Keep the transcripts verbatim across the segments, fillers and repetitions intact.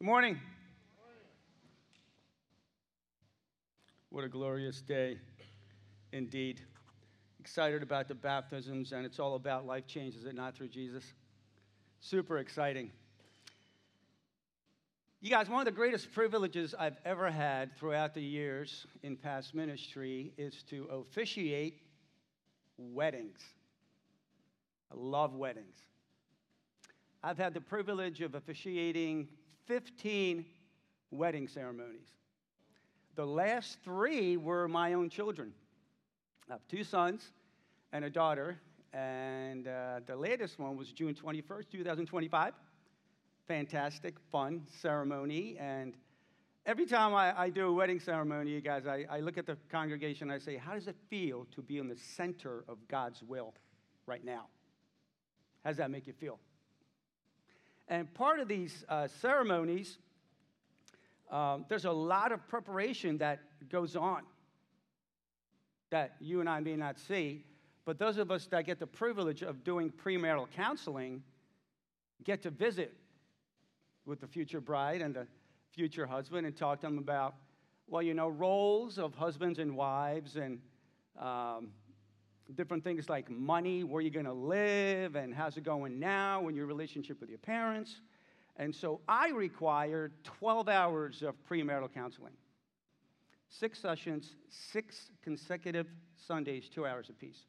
Good morning. What a glorious day indeed. Excited about the baptisms, and it's all about life change, is it not, through Jesus? Super exciting. You guys, one of the greatest privileges I've ever had throughout the years in past ministry is to officiate weddings. I love weddings. I've had the privilege of officiating fifteen wedding ceremonies. The last three were my own children. I have two sons and a daughter, and uh, the latest one was June twenty-first, twenty twenty-five. Fantastic, fun ceremony, and every time I, I do a wedding ceremony, you guys, I, I look at the congregation and I say, how does it feel to be in the center of God's will right now? How does that make you feel? And part of these uh, ceremonies, um, there's a lot of preparation that goes on that you and I may not see, but those of us that get the privilege of doing premarital counseling get to visit with the future bride and the future husband and talk to them about, well, you know, roles of husbands and wives and um, different things like money, where you're going to live, and how's it going now in your relationship with your parents. And so I require twelve hours of premarital counseling. Six sessions, six consecutive Sundays, two hours apiece.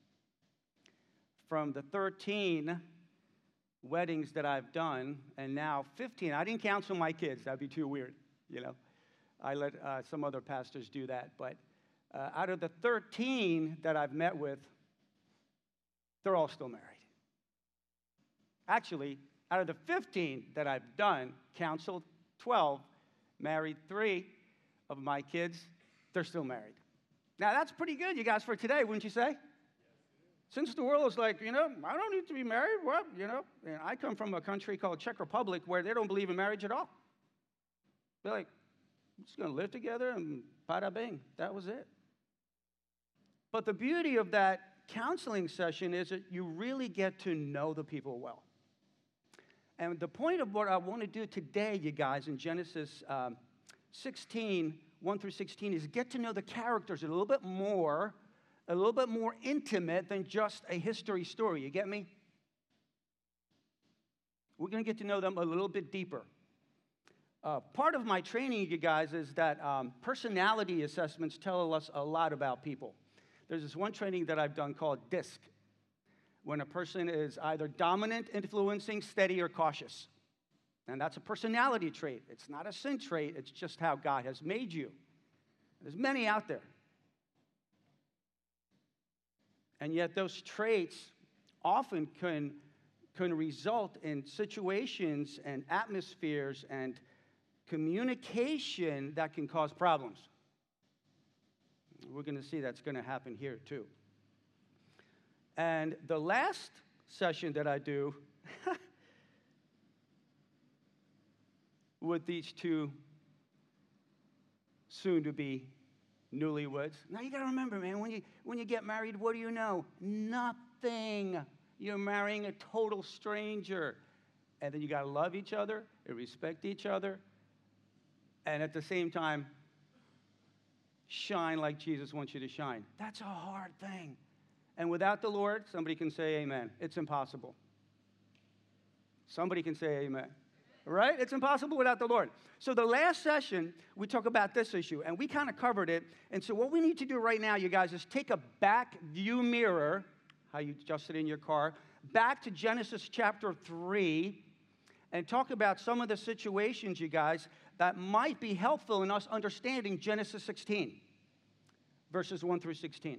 From the thirteen weddings that I've done, and now fifteen, I didn't counsel my kids. That'd be too weird, you know. I let uh, some other pastors do that. But uh, out of the thirteen that I've met with, they're all still married. Actually, out of the fifteen that I've done, counseled, twelve, married three of my kids, they're still married. Now, that's pretty good, you guys, for today, wouldn't you say? Since the world is like, you know, I don't need to be married, well, you know, and I come from a country called Czech Republic where they don't believe in marriage at all. They're like, we're just going to live together and bada bing, that was it. But the beauty of that counseling session is that you really get to know the people well. And the point of what I want to do today, you guys, in Genesis um, sixteen, one through sixteen, is get to know the characters a little bit more, a little bit more intimate than just a history story. You get me? We're going to get to know them a little bit deeper. Uh, part of my training, you guys, is that um, personality assessments tell us a lot about people. There's this one training that I've done called DISC, when a person is either dominant, influencing, steady, or cautious. And that's a personality trait. It's not a sin trait. It's just how God has made you. There's many out there. And yet those traits often can, can result in situations and atmospheres and communication that can cause problems. We're going to see that's going to happen here too. And the last session that I do with these two soon-to-be newlyweds. Now, you got to remember, man, when you, when you get married, what do you know? Nothing. You're marrying a total stranger. And then you got to love each other and respect each other. And at the same time, shine like Jesus wants you to shine. That's a hard thing. And without the Lord, somebody can say amen. It's impossible. Somebody can say amen. Right? It's impossible without the Lord. So the last session, we talk about this issue, and we kind of covered it. And so what we need to do right now, you guys, is take a back view mirror, how you adjust it in your car, back to Genesis chapter three, and talk about some of the situations, you guys, that might be helpful in us understanding Genesis sixteen, verses one through sixteen.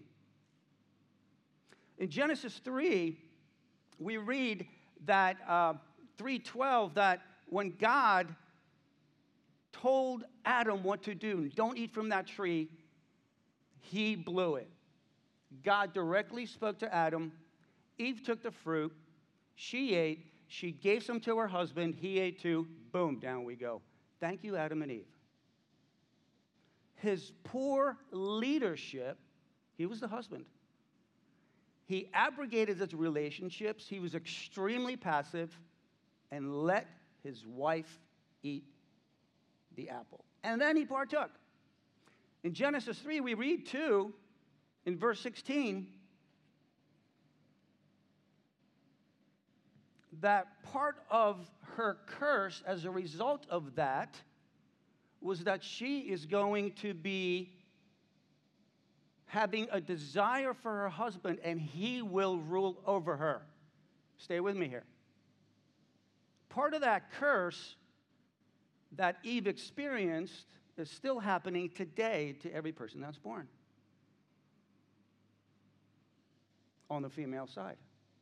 In Genesis three, we read that uh, three twelve, that when God told Adam what to do, don't eat from that tree, he blew it. God directly spoke to Adam. Eve took the fruit. She ate. She gave some to her husband. He ate too. Boom, down we go. Thank you, Adam and Eve. His poor leadership, he was the husband. He abrogated his relationships. He was extremely passive and let his wife eat the apple. And then he partook. In Genesis three, we read too, in verse sixteen, that part of her curse as a result of that was that she is going to be having a desire for her husband, and he will rule over her. Stay with me here. Part of that curse that Eve experienced is still happening today to every person that's born on the female side.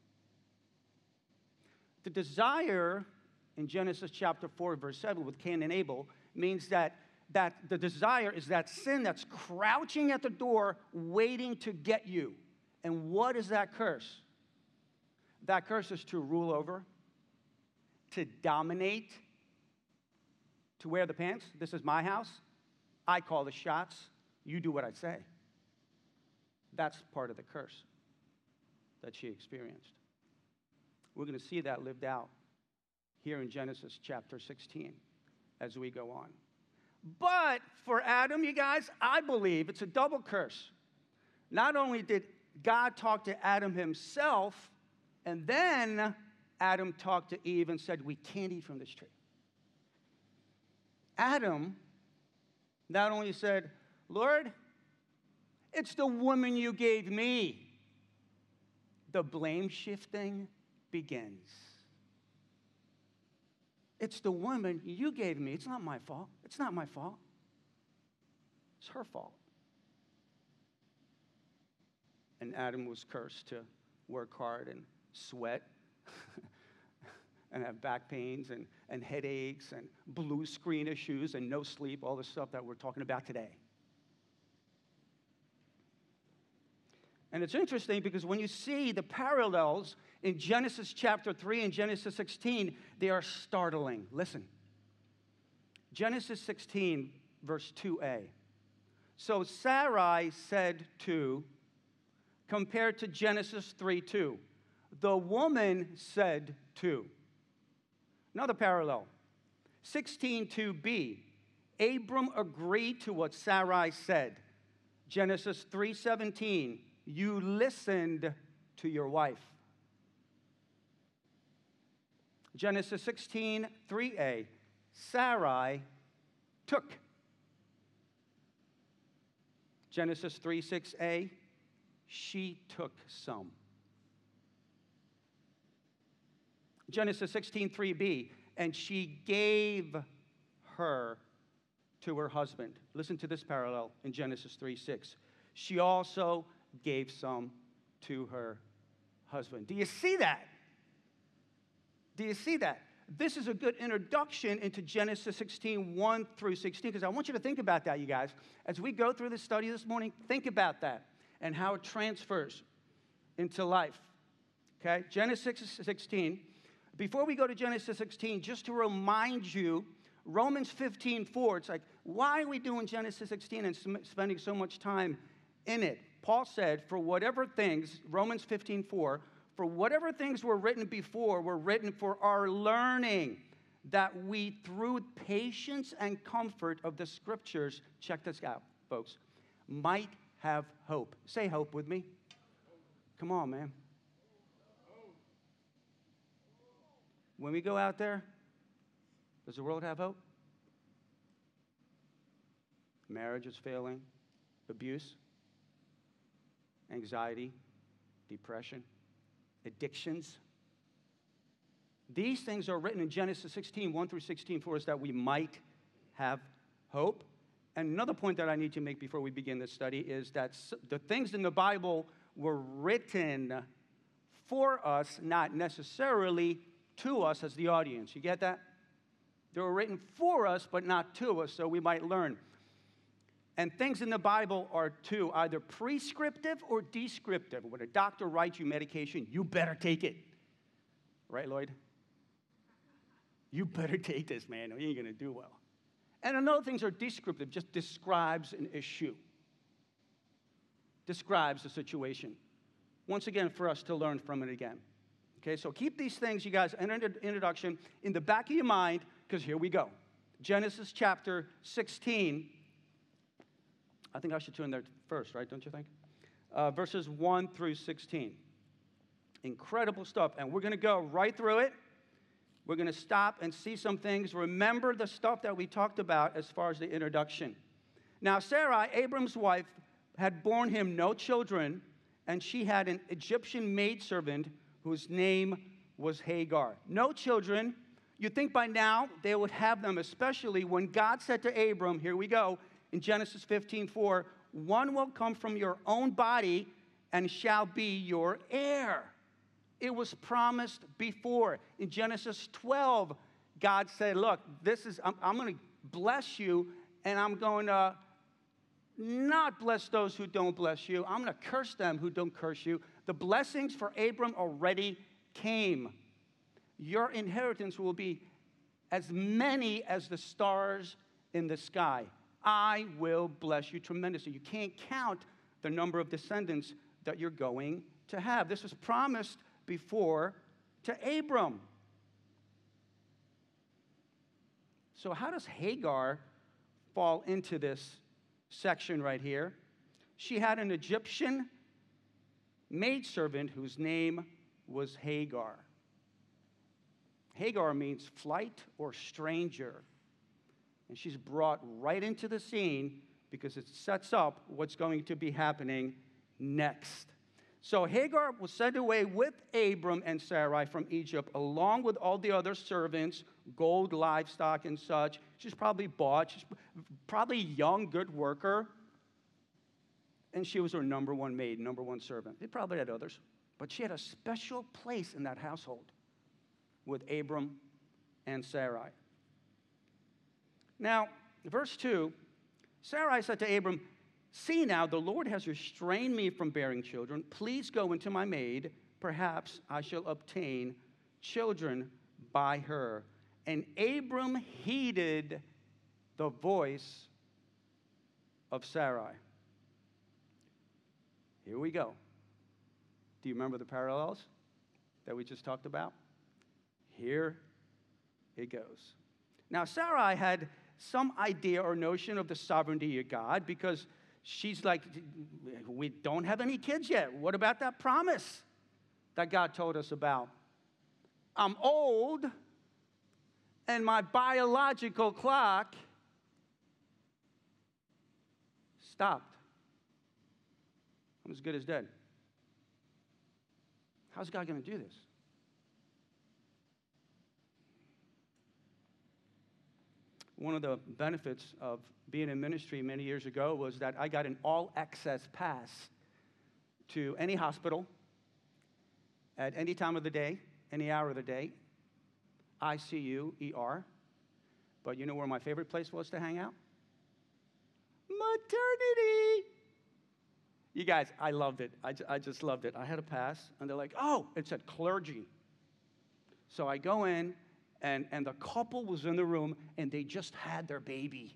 The desire in Genesis chapter four, verse seven, with Cain and Abel, means that, that the desire is that sin that's crouching at the door, waiting to get you. And what is that curse? That curse is to rule over, to dominate, to wear the pants. This is my house. I call the shots. You do what I say. That's part of the curse that she experienced. We're going to see that lived out here in Genesis chapter sixteen as we go on. But for Adam, you guys, I believe it's a double curse. Not only did God talk to Adam himself, and then Adam talked to Eve and said, we can't eat from this tree. Adam not only said, Lord, it's the woman you gave me. The blame shifting begins. It's the woman you gave me. It's not my fault. It's not my fault. It's her fault. And Adam was cursed to work hard and sweat and have back pains and, and headaches and blue screen issues and no sleep, all the stuff that we're talking about today. And it's interesting because when you see the parallels in Genesis chapter three and Genesis sixteen, they are startling. Listen. Genesis sixteen, verse two a. So Sarai said to, compared to Genesis three two, the woman said to. Another parallel. sixteen two b, Abram agreed to what Sarai said. Genesis three seventeen, you listened to your wife. Genesis sixteen three a, Sarai took. Genesis three six a, she took some. Genesis sixteen three b, and she gave her to her husband. Listen to this parallel in Genesis three six. She also gave some to her husband. Do you see that? Do you see that? This is a good introduction into Genesis sixteen, one through sixteen, because I want you to think about that, you guys. As we go through this study this morning, think about that and how it transfers into life. Okay? Genesis sixteen. Before we go to Genesis sixteen, just to remind you, Romans fifteen four, it's like, why are we doing Genesis sixteen and spending so much time in it? Paul said, for whatever things, Romans fifteen four, for whatever things were written before were written for our learning, that we, through patience and comfort of the Scriptures, check this out, folks, might have hope. Say hope with me. Come on, man. When we go out there, does the world have hope? Marriage is failing, abuse, anxiety, depression, addictions. These things are written in Genesis sixteen, one through sixteen for us that we might have hope. And another point that I need to make before we begin this study is that the things in the Bible were written for us, not necessarily to us as the audience. You get that? They were written for us, but not to us, so we might learn. And things in the Bible are two, either prescriptive or descriptive. When a doctor writes you medication, you better take it. Right, Lloyd? You better take this, man, or you ain't going to do well. And another things are descriptive, just describes an issue. Describes a situation. Once again, for us to learn from it again. Okay, so keep these things, you guys, an introduction in the back of your mind, because here we go. Genesis chapter sixteen. I think I should turn there first, right? Don't you think? Uh, verses one through sixteen. Incredible stuff. And we're going to go right through it. We're going to stop and see some things. Remember the stuff that we talked about as far as the introduction. Now, Sarai, Abram's wife, had borne him no children, and she had an Egyptian maidservant whose name was Hagar. No children. You'd think by now they would have them, especially when God said to Abram, here we go, in Genesis fifteen four, one will come from your own body and shall be your heir. It was promised before. In Genesis twelve, God said, look, this is, I'm, I'm going to bless you, and I'm going to not bless those who don't bless you. I'm going to curse them who don't curse you. The blessings for Abram already came. Your inheritance will be as many as the stars in the sky. I will bless you tremendously. You can't count the number of descendants that you're going to have. This was promised before to Abram. So how does Hagar fall into this section right here? She had an Egyptian maidservant whose name was Hagar. Hagar means flight or stranger. And she's brought right into the scene because it sets up what's going to be happening next. So Hagar was sent away with Abram and Sarai from Egypt, along with all the other servants, gold, livestock, and such. She's probably bought. She's probably a young, good worker. And she was her number one maid, number one servant. They probably had others. But she had a special place in that household with Abram and Sarai. Now, verse two, Sarai said to Abram, see now, the Lord has restrained me from bearing children. Please go into my maid. Perhaps I shall obtain children by her. And Abram heeded the voice of Sarai. Here we go. Do you remember the parallels that we just talked about? Here it goes. Now, Sarai had some idea or notion of the sovereignty of God because she's like, we don't have any kids yet. What about that promise that God told us about? I'm old, and my biological clock stopped. I'm as good as dead. How's God going to do this? One of the benefits of being in ministry many years ago was that I got an all-access pass to any hospital at any time of the day, any hour of the day, I C U, E R. But you know where my favorite place was to hang out? Maternity. You guys, I loved it. I, I just loved it. I had a pass, and they're like, oh, it said clergy. So I go in, and, and the couple was in the room, and they just had their baby.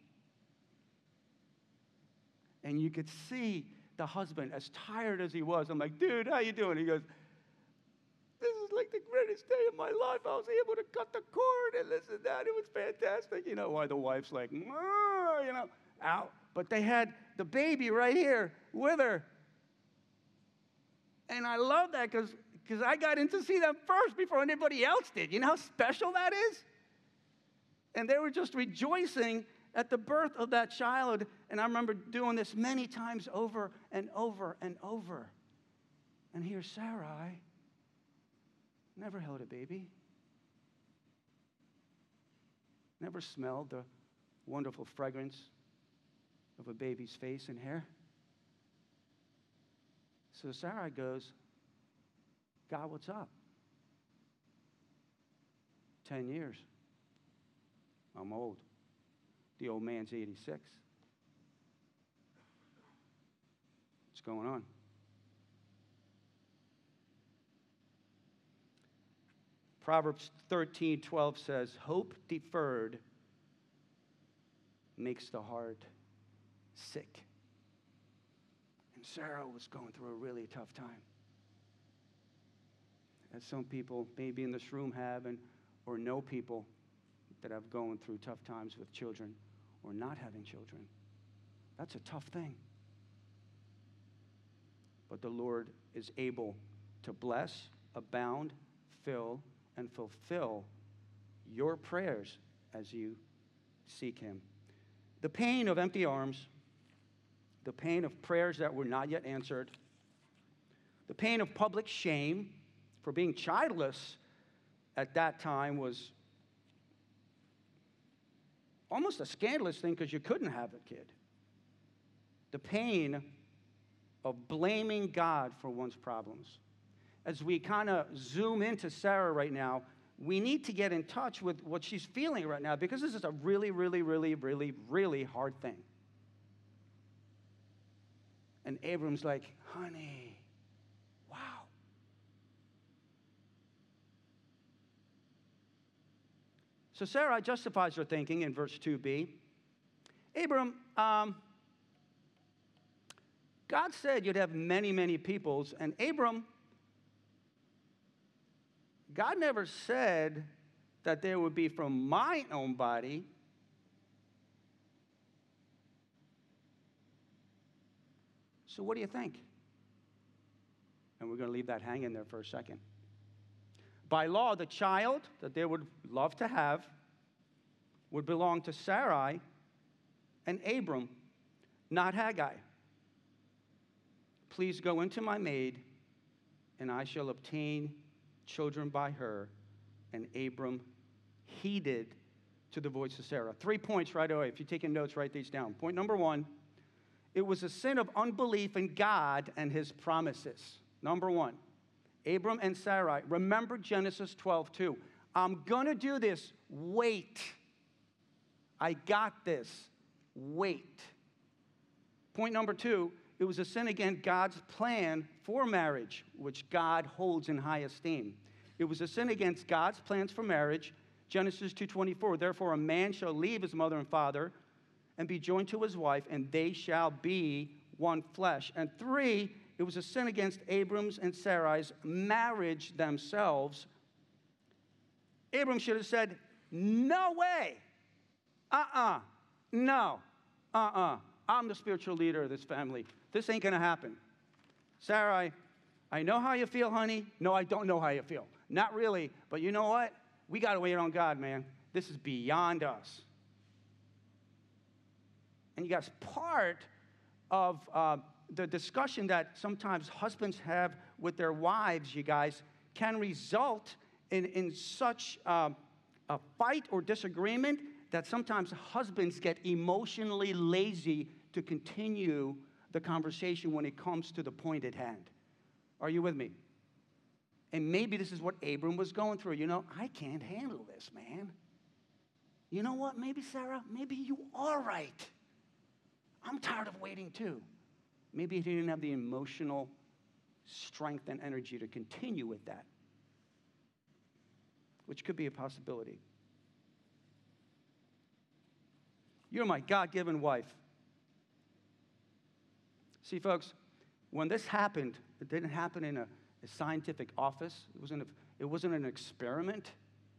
And you could see the husband, as tired as he was. I'm like, dude, how you doing? He goes, this is like the greatest day of my life. I was able to cut the cord and this and that. It was fantastic. You know why the wife's like, you know, out. But they had the baby right here with her. And I love that because because I got in to see them first before anybody else did. You know how special that is? And they were just rejoicing at the birth of that child. And I remember doing this many times over and over and over. And here Sarai never held a baby, never smelled the wonderful fragrance of a baby's face and hair. So Sarai goes, God, what's up? Ten years. I'm old. The old man's eighty-six. What's going on? Proverbs thirteen twelve says, hope deferred makes the heart sick. And Sarah was going through a really tough time. As some people maybe in this room have, and or know people that have gone through tough times with children or not having children. That's a tough thing. But the Lord is able to bless, abound, fill, and fulfill your prayers as you seek him. The pain of empty arms, the pain of prayers that were not yet answered, the pain of public shame for being childless at that time was almost a scandalous thing because you couldn't have a kid. The pain of blaming God for one's problems. As we kind of zoom into Sarah right now, we need to get in touch with what she's feeling right now because this is a really, really, really, really, really hard thing. And Abram's like, honey, wow. So Sarah justifies her thinking in verse two b. Abram, um, God said you'd have many, many peoples, and Abram, God never said that there would be from my own body. So what do you think? And we're going to leave that hanging there for a second. By law, the child that they would love to have would belong to Sarai and Abram, not Haggai. Please go into my maid, and I shall obtain children by her. And Abram heeded to the voice of Sarah. Three points right away. If you're taking notes, write these down. Point number one, it was a sin of unbelief in God and his promises. Number one, Abram and Sarai. Remember Genesis twelve two. I'm going to do this. Wait. I got this. Wait. Point number two, it was a sin against God's plan for marriage, which God holds in high esteem. It was a sin against God's plans for marriage. Genesis two twenty-four, therefore a man shall leave his mother and father and be joined to his wife, and they shall be one flesh. And three, it was a sin against Abram's and Sarai's marriage themselves. Abram should have said, no way. Uh-uh. No. Uh-uh. I'm the spiritual leader of this family. This ain't going to happen. Sarai, I know how you feel, honey. No, I don't know how you feel. Not really. But you know what? We got to wait on God, man. This is beyond us. And you guys, part of uh, the discussion that sometimes husbands have with their wives, you guys, can result in, in such uh, a fight or disagreement that sometimes husbands get emotionally lazy to continue the conversation when it comes to the point at hand. Are you with me? And maybe this is what Abram was going through. You know, I can't handle this, man. You know what? Maybe, Sarah, maybe you are right. I'm tired of waiting too. Maybe he didn't have the emotional strength and energy to continue with that, which could be a possibility. You're my God-given wife. See, folks, when this happened, it didn't happen in a, a scientific office. It wasn't, a, it wasn't an experiment.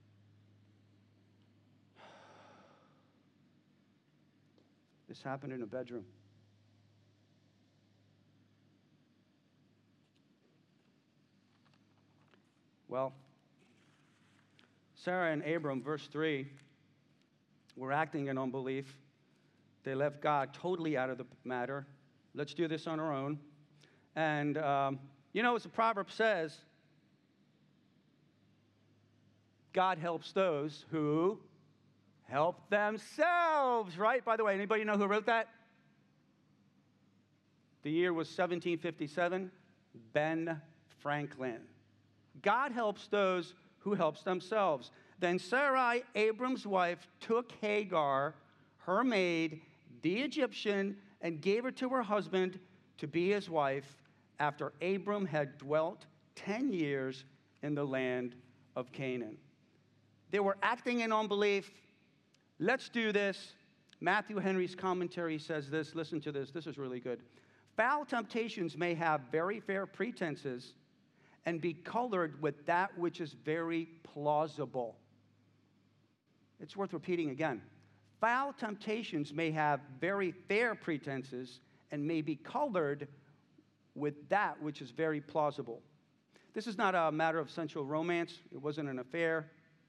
This happened in a bedroom. Well, Sarah and Abram, verse three, were acting in unbelief. They left God totally out of the matter. Let's do this on our own. And, um, you know, as the proverb says, God helps those who help themselves, right? By the way, anybody know who wrote that? The year was seventeen fifty-seven. Ben Franklin. God helps those who helps themselves. Then Sarai, Abram's wife, took Hagar, her maid, the Egyptian, and gave her to her husband to be his wife after Abram had dwelt ten years in the land of Canaan. They were acting in unbelief. Let's do this. Matthew Henry's commentary says this. Listen to this. This is really good. Foul temptations may have very fair pretenses and be colored with that which is very plausible. It's worth repeating again. Foul temptations may have very fair pretenses and may be colored with that which is very plausible. This is not a matter of sensual romance. It wasn't an affair.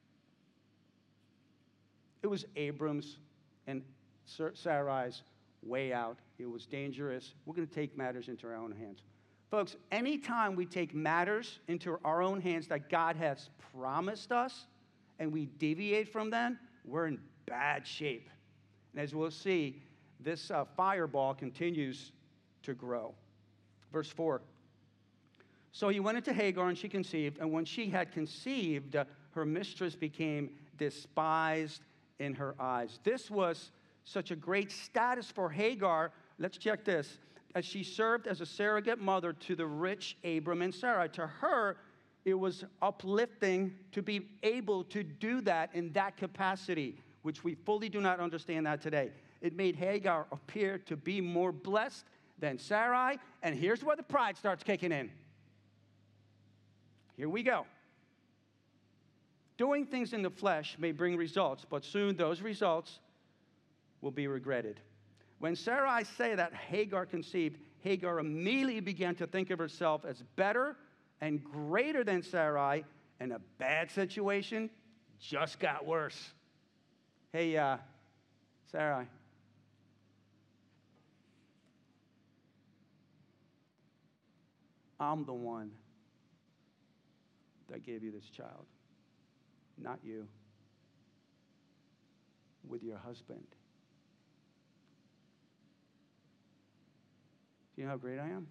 It was Abram's and Sarai's way out. It was dangerous. We're going to take matters into our own hands. Folks, anytime we take matters into our own hands that God has promised us and we deviate from them, we're in bad shape. And as we'll see, this uh, fireball continues to grow. Verse four. So he went into Hagar and she conceived, and when she had conceived, uh, her mistress became despised in her eyes. This was such a great status for Hagar. Let's check this. As she served as a surrogate mother to the rich Abram and Sarai. To her, it was uplifting to be able to do that in that capacity, which we fully do not understand that today. It made Hagar appear to be more blessed than Sarai, and here's where the pride starts kicking in. Here we go. Doing things in the flesh may bring results, but soon those results will be regretted. When Sarai said that Hagar conceived, Hagar immediately began to think of herself as better and greater than Sarai, and a bad situation just got worse. Hey, uh, Sarai. I'm the one that gave you this child, not you, with your husband. Do you know how great I am?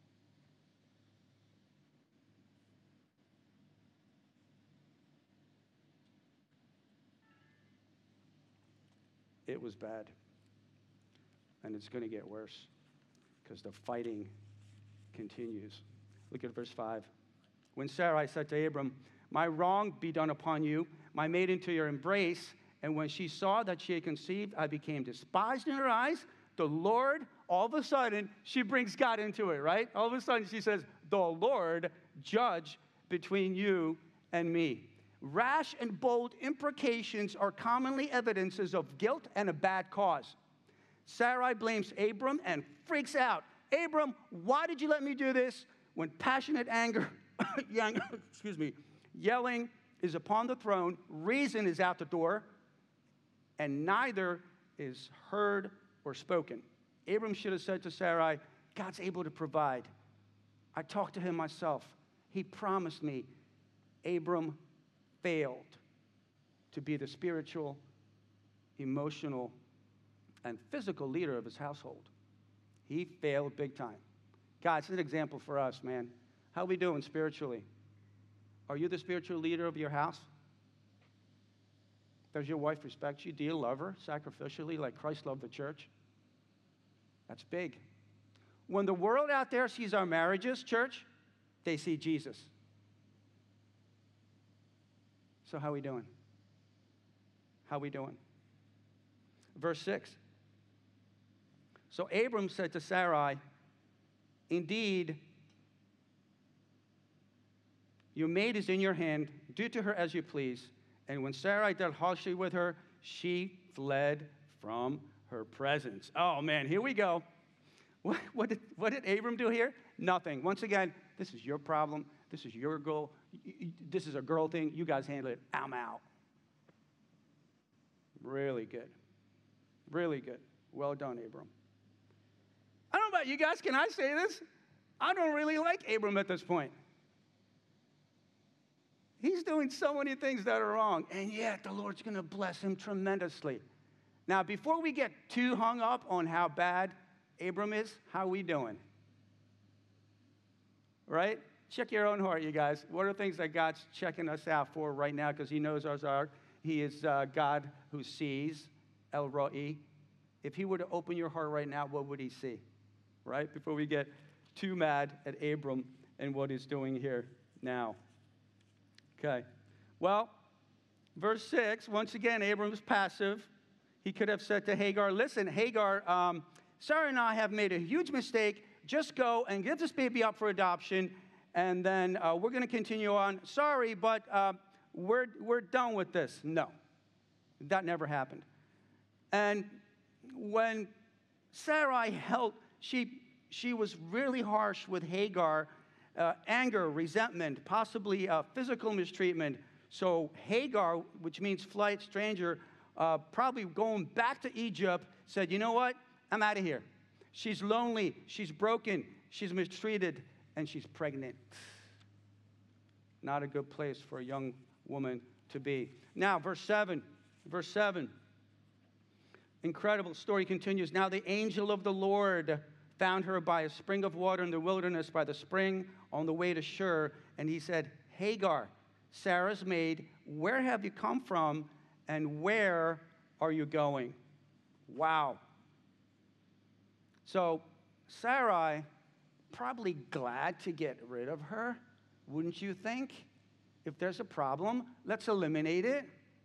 It was bad. And it's going to get worse because the fighting continues. Look at verse five. When Sarai said to Abram, my wrong be done upon you, my maid into your embrace. And when she saw that she had conceived, I became despised in her eyes. The Lord, all of a sudden, she brings God into it, right? All of a sudden, she says, the Lord judge between you and me. Rash and bold imprecations are commonly evidences of guilt and a bad cause. Sarai blames Abram and freaks out. Abram, why did you let me do this? When passionate anger, excuse me, yelling is upon the throne, reason is out the door, and neither is heard or spoken. Abram should have said to Sarai, God's able to provide. I talked to him myself. He promised me. Abram failed to be the spiritual, emotional, and physical leader of his household. He failed big time. God, it's an example for us, man. How are we doing spiritually? Are you the spiritual leader of your house? Does your wife respect you? Do you love her sacrificially like Christ loved the church? That's big. When the world out there sees our marriages, church, they see Jesus. So how are we doing? How are we doing? Verse six. So Abram said to Sarai, indeed, your maid is in your hand. Do to her as you please. And when Sarai dealt harshly with her, she fled from her presence. Oh, man, here we go. What, what, did, what did Abram do here? Nothing. Once again, this is your problem. This is your goal. This is a girl thing. You guys handle it. I'm out. Really good. Really good. Well done, Abram. I don't know about you guys. Can I say this? I don't really like Abram at this point. He's doing so many things that are wrong, and yet the Lord's going to bless him tremendously. Now, before we get too hung up on how bad Abram is, how are we doing? Right? Check your own heart, you guys. What are things that God's checking us out for right now? Because he knows our heart. He is uh, God who sees, El Roi. If he were to open your heart right now, what would he see? Right? Before we get too mad at Abram and what he's doing here now. Okay. Well, verse six, once again, Abram's passive. He could have said to Hagar, listen, Hagar, um, Sarah and I have made a huge mistake. Just go and give this baby up for adoption, and then uh, we're going to continue on. Sorry, but uh, we're, we're done with this. No. That never happened. And when Sarai held, she, she was really harsh with Hagar, uh, anger, resentment, possibly uh, physical mistreatment. So Hagar, which means flight, stranger, uh, probably going back to Egypt, said, you know what? I'm out of here. She's lonely. She's broken. She's mistreated. And she's pregnant. Not a good place for a young woman to be. Now, verse seven. Verse seven. Incredible story continues. Now the angel of the Lord found her by a spring of water in the wilderness, by the spring on the way to Shur. And he said, Hagar, Sarah's maid, where have you come from, and where are you going? Wow. So Sarai, probably glad to get rid of her, wouldn't you think? If there's a problem, let's eliminate it.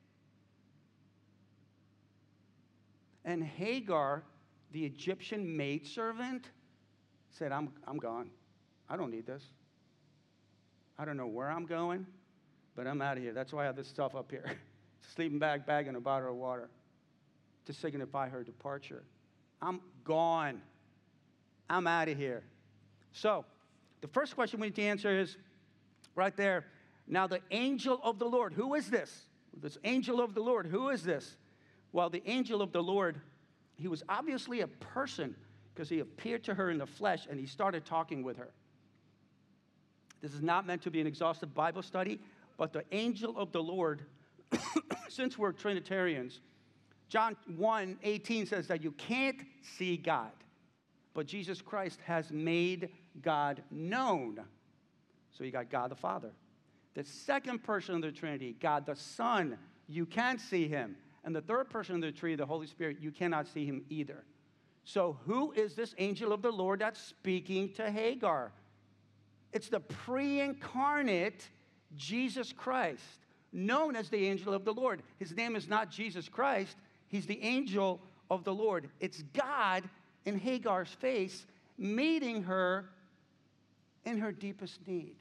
And Hagar, the Egyptian maidservant, said, I'm, I'm gone. I don't need this. I don't know where I'm going, but I'm out of here. That's why I have this stuff up here. Sleeping bag, bag, and a bottle of water to signify her departure. I'm gone. I'm out of here. So, the first question we need to answer is right there. Now, the angel of the Lord, who is this? This angel of the Lord, who is this? Well, the angel of the Lord, he was obviously a person because he appeared to her in the flesh and he started talking with her. This is not meant to be an exhaustive Bible study, but the angel of the Lord, since we're Trinitarians, John one eighteen says that you can't see God, but Jesus Christ has made God known. So you got God the Father. The second person of the Trinity, God the Son, you can't see him. And the third person of the Trinity, the Holy Spirit, you cannot see him either. So who is this angel of the Lord that's speaking to Hagar? It's the pre-incarnate Jesus Christ, known as the angel of the Lord. His name is not Jesus Christ. He's the angel of the Lord. It's God in Hagar's face, meeting her in her deepest need.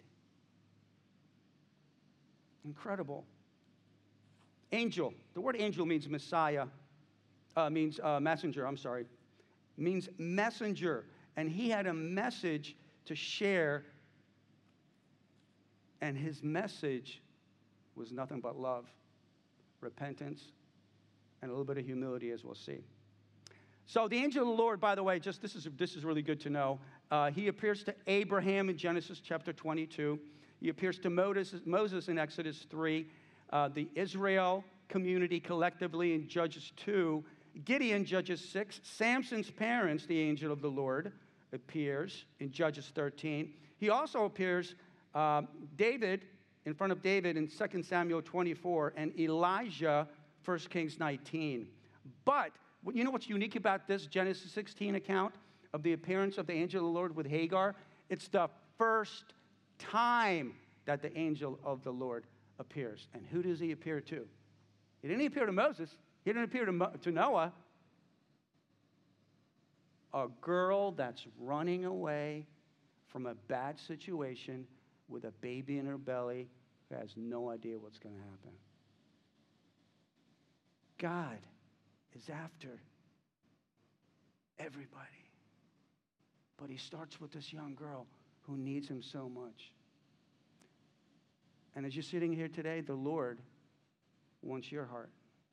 Incredible. Angel. The word angel means Messiah, uh, means uh, messenger, I'm sorry. Means messenger. And he had a message to share. And his message was nothing but love, repentance, and a little bit of humility, as we'll see. So the angel of the Lord, by the way, just this is, this is really good to know. Uh, he appears to Abraham in Genesis chapter twenty-two. He appears to Moses, Moses in Exodus three. Uh, the Israel community collectively in Judges two. Gideon, Judges six. Samson's parents, the angel of the Lord, appears in Judges thirteen. He also appears, uh, David, in front of David in Second Samuel twenty-four, and Elijah, First Kings nineteen. But you know what's unique about this Genesis sixteen account of the appearance of the angel of the Lord with Hagar? It's the first time that the angel of the Lord appears. And who does he appear to? He didn't appear to Moses. He didn't appear to, Mo- to Noah. A girl that's running away from a bad situation with a baby in her belly who has no idea what's going to happen. God is after everybody. But he starts with this young girl who needs him so much. And as you're sitting here today, the Lord wants your heart.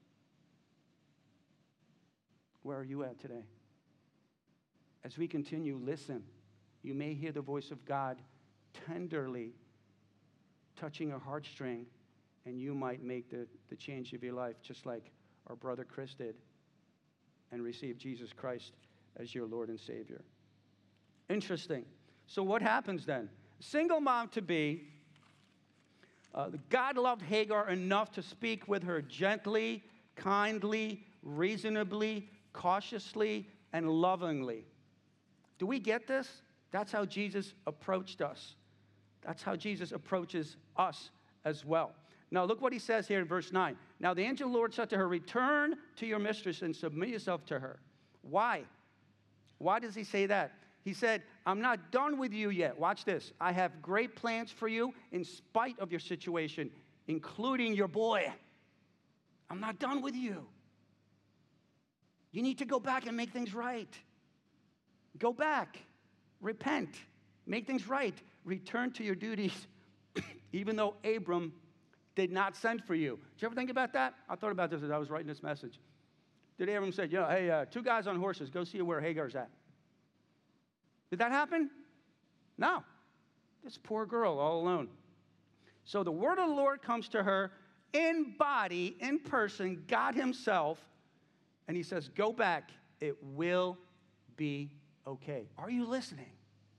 Where are you at today? As we continue, listen. You may hear the voice of God tenderly touching a heartstring, and you might make the, the change of your life, just like our brother Chris did, and receive Jesus Christ as your Lord and Savior. Interesting. So what happens then? Single mom to be, uh, God loved Hagar enough to speak with her gently, kindly, reasonably, cautiously, and lovingly. Do we get this? That's how Jesus approached us. That's how Jesus approaches us as well. Now, look what he says here in verse nine. Now, the angel of the Lord said to her, return to your mistress and submit yourself to her. Why? Why does he say that? He said, I'm not done with you yet. Watch this. I have great plans for you in spite of your situation, including your boy. I'm not done with you. You need to go back and make things right. Go back. Repent. Make things right. Return to your duties, even though Abram did not send for you. Did you ever think about that? I thought about this as I was writing this message. Did Abram say, yeah, hey, uh, two guys on horses, go see where Hagar's at? Did that happen? No. This poor girl all alone. So the word of the Lord comes to her in body, in person, God himself, and he says, go back. It will be okay. Are you listening?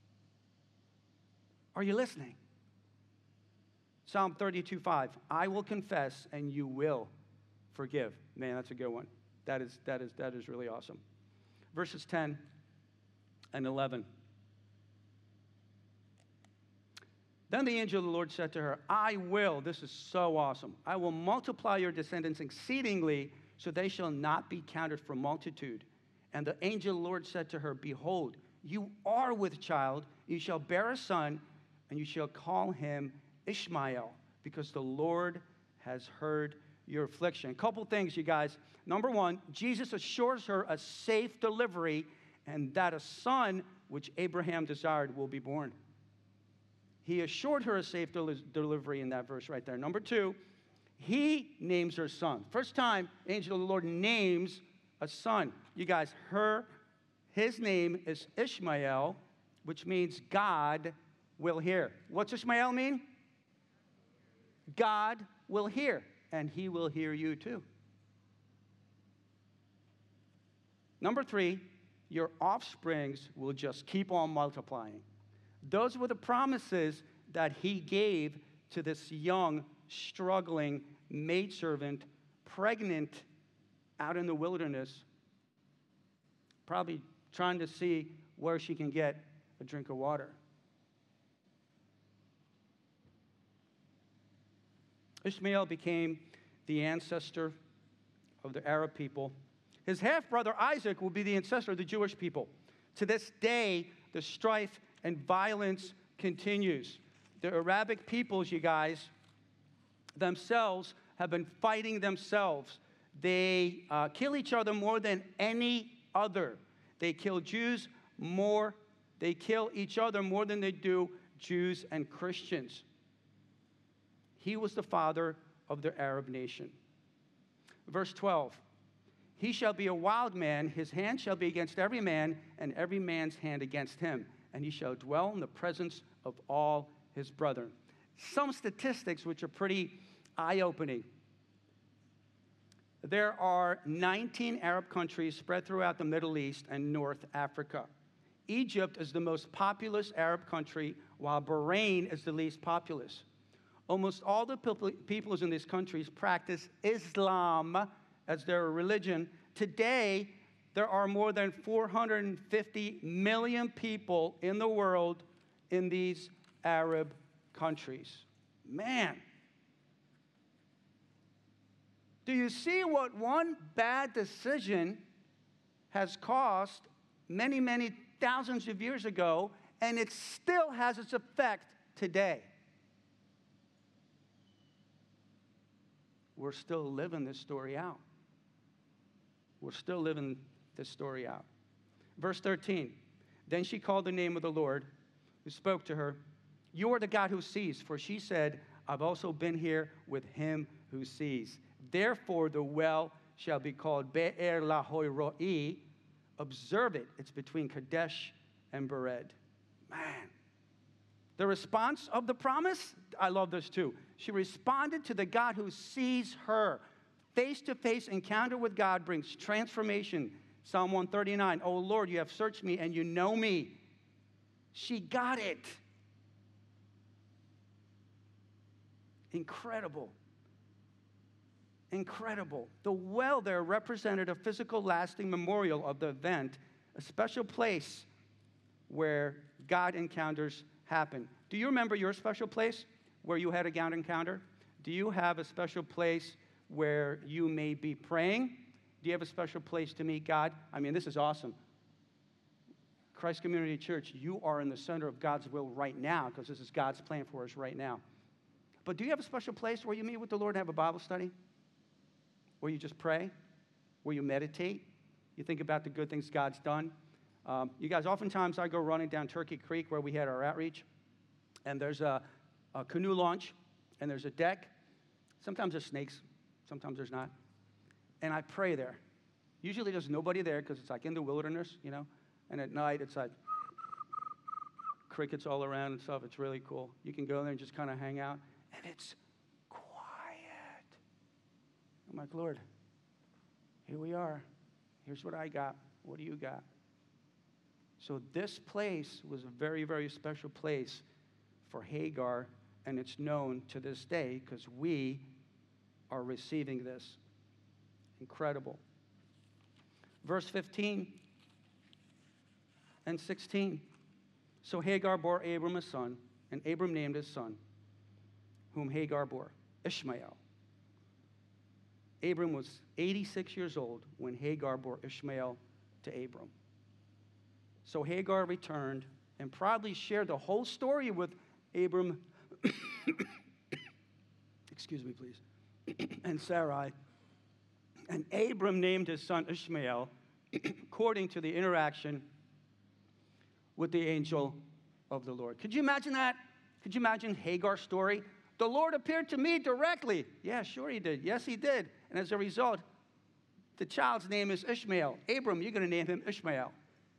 Are you listening? Psalm thirty-two five, I will confess and you will forgive. Man, that's a good one. That is, that is, that is really awesome. Verses ten and eleven. Then the angel of the Lord said to her, I will, this is so awesome, I will multiply your descendants exceedingly, so they shall not be counted for multitude. And the angel of the Lord said to her, behold, you are with child, you shall bear a son, and you shall call him Ishmael, because the Lord has heard your affliction. A couple things, you guys. Number one, Jesus assures her a safe delivery, and that a son, which Abraham desired, will be born. He assured her a safe del- delivery in that verse right there. Number two, he names her son. First time, angel of the Lord names a son. You guys, her, his name is Ishmael, which means God will hear. What's Ishmael mean? God will hear, and he will hear you too. Number three, your offsprings will just keep on multiplying. Those were the promises that he gave to this young, struggling maidservant, pregnant, out in the wilderness, probably trying to see where she can get a drink of water. Ishmael became the ancestor of the Arab people. His half-brother Isaac will be the ancestor of the Jewish people. To this day, the strife and violence continues. The Arabic peoples, you guys, themselves have been fighting themselves. They uh, kill each other more than any other. They kill Jews more. They kill each other more than they do Jews and Christians. He was the father of the Arab nation. Verse twelve, he shall be a wild man, his hand shall be against every man, and every man's hand against him. And he shall dwell in the presence of all his brethren. Some statistics which are pretty eye-opening. There are nineteen Arab countries spread throughout the Middle East and North Africa. Egypt is the most populous Arab country, while Bahrain is the least populous. Almost all the peoples in these countries practice Islam as their religion. Today, there are more than four hundred fifty million people in the world in these Arab countries. Man. Do you see what one bad decision has cost many, many thousands of years ago, and it still has its effect today? We're still living this story out. We're still living this story out. Verse thirteen, then she called the name of the Lord who spoke to her. You are the God who sees. For she said, I've also been here with him who sees. Therefore the well shall be called Be'er Lahoi Roi. Observe it. It's between Kadesh and Bered. Man. The response of the promise, I love this too. She responded to the God who sees her. Face-to-face encounter with God brings transformation. Psalm one thirty-nine, oh Lord, you have searched me and you know me. She got it. Incredible. Incredible. The well there represented a physical, lasting memorial of the event, a special place where God encounters happen. Do you remember your special place where you had a God encounter? Do you have a special place where you may be praying? Do you have a special place to meet God? I mean, this is awesome. Christ Community Church, you are in the center of God's will right now because this is God's plan for us right now. But do you have a special place where you meet with the Lord and have a Bible study? where you just pray, where you meditate, you think about the good things God's done. Um, you guys, oftentimes I go running down Turkey Creek where we had our outreach, and there's a, a canoe launch, and there's a deck. Sometimes there's snakes, sometimes there's not. And I pray there. Usually there's nobody there because it's like in the wilderness, you know, and at night it's like crickets all around and stuff. It's really cool. You can go there and just kind of hang out, and it's quiet. I'm like, Lord, here we are. Here's what I got. What do you got? So this place was a very, very special place for Hagar, and it's known to this day because we are receiving this. Incredible. Verse fifteen and sixteen. So Hagar bore Abram a son, and Abram named his son, whom Hagar bore, Ishmael. Abram was eighty-six years old when Hagar bore Ishmael to Abram. So Hagar returned and proudly shared the whole story with Abram, excuse me, please, and Sarai. And Abram named his son Ishmael according to the interaction with the angel of the Lord. Could you imagine that? Could you imagine Hagar's story? The Lord appeared to me directly. Yeah, sure he did. Yes, he did. And as a result, the child's name is Ishmael. Abram, you're going to name him Ishmael.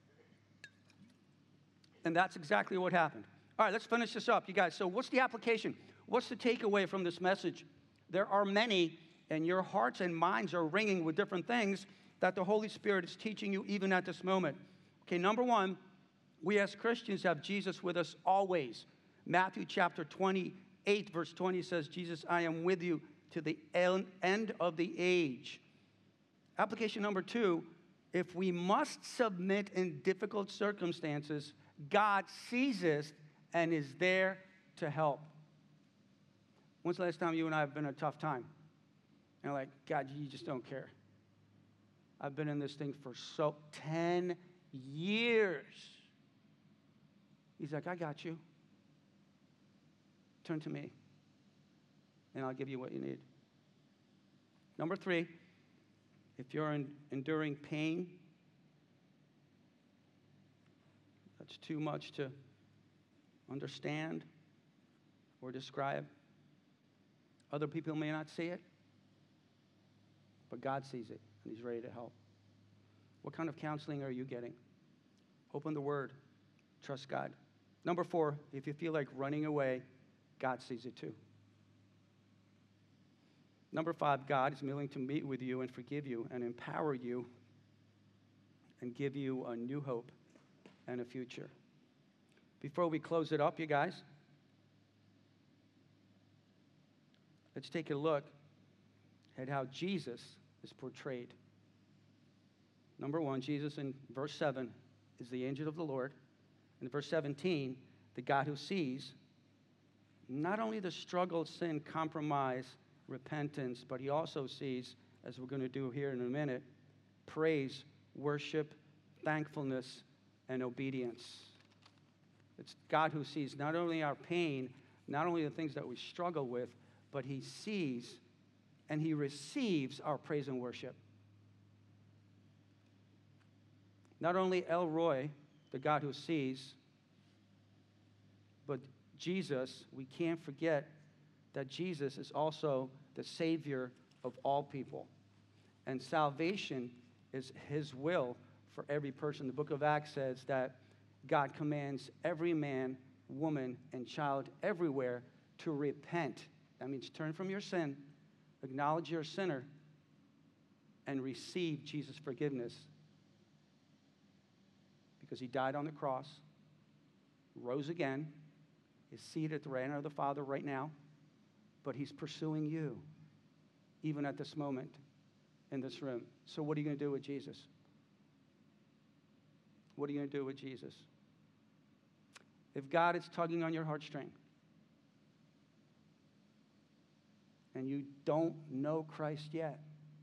And that's exactly what happened. All right, let's finish this up, you guys. So what's the application? What's the takeaway from this message? There are many, and your hearts and minds are ringing with different things that the Holy Spirit is teaching you even at this moment. Okay, number one, we as Christians have Jesus with us always. Matthew chapter twenty-eight, verse twenty says, Jesus, I am with you to the end of the age. Application number two, if we must submit in difficult circumstances, God sees us and is there to help. When's the last time you and I have been in a tough time? And like, God, you just don't care. I've been in this thing for so ten years. He's like, I got you. Turn to me, and I'll give you what you need. Number three, if you're in, enduring pain, that's too much to understand or describe. Other people may not see it, but God sees it, and he's ready to help. What kind of counseling are you getting? Open the Word. Trust God. Number four, if you feel like running away, God sees it too. Number five, God is willing to meet with you and forgive you and empower you and give you a new hope and a future. Before we close it up, you guys, let's take a look at how Jesus is portrayed. Number one, Jesus in verse seven is the angel of the Lord. In verse seventeen, the God who sees not only the struggle, sin, compromise, repentance, but he also sees, as we're going to do here in a minute, praise, worship, thankfulness, and obedience. It's God who sees not only our pain, not only the things that we struggle with, but he sees and he receives our praise and worship. Not only El Roi, the God who sees, but Jesus, we can't forget that Jesus is also the Savior of all people. And salvation is his will for every person. The book of Acts says that God commands every man, woman, and child everywhere to repent. That means turn from your sin, acknowledge you're a sinner, and receive Jesus' forgiveness. Because he died on the cross, rose again, is seated at the right hand of the Father right now, but he's pursuing you, even at this moment in this room. So what are you going to do with Jesus? What are you going to do with Jesus? If God is tugging on your heartstring, and you don't know Christ yet,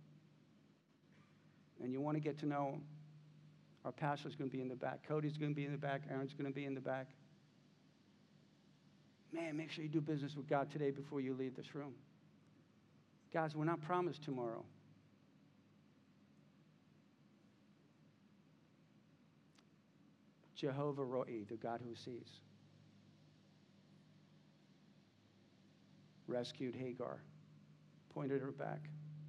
and you want to get to know him, our pastor's going to be in the back. Cody's going to be in the back. Aaron's going to be in the back. Man, make sure you do business with God today before you leave this room. Guys, we're not promised tomorrow. Jehovah Roi, the God who sees. Rescued Hagar, pointed her back.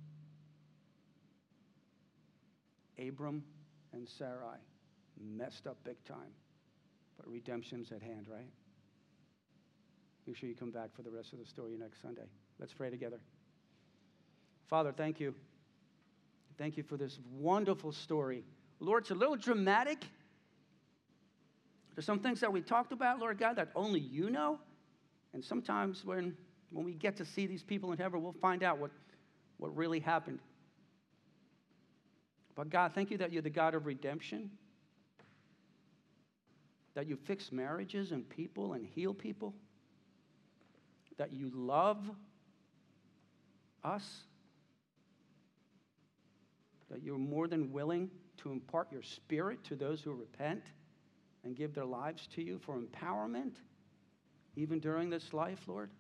Abram and Sarai messed up big time, but redemption's at hand, right? Make sure you come back for the rest of the story next Sunday. Let's pray together. Father, thank you. Thank you for this wonderful story. Lord, it's a little dramatic. There's some things that we talked about, Lord God, that only you know. And sometimes when, when we get to see these people in heaven, we'll find out what, what really happened. But God, thank you that you're the God of redemption, that you fix marriages and people and heal people, that you love us, that you're more than willing to impart your spirit to those who repent and give their lives to you for empowerment, even during this life, Lord.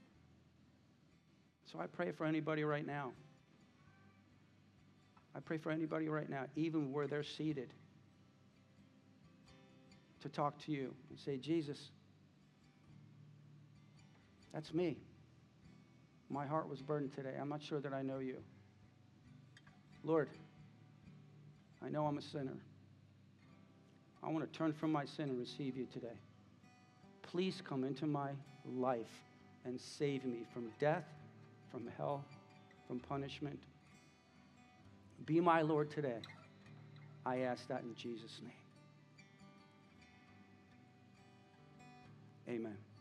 So I pray for anybody right now. I pray for anybody right now, even where they're seated, to talk to you and say, Jesus, that's me. My heart was burdened today. I'm not sure that I know you. Lord, I know I'm a sinner. I want to turn from my sin and receive you today. Please come into my life and save me from death, from hell, from punishment. Be my Lord today. I ask that in Jesus' name. Amen.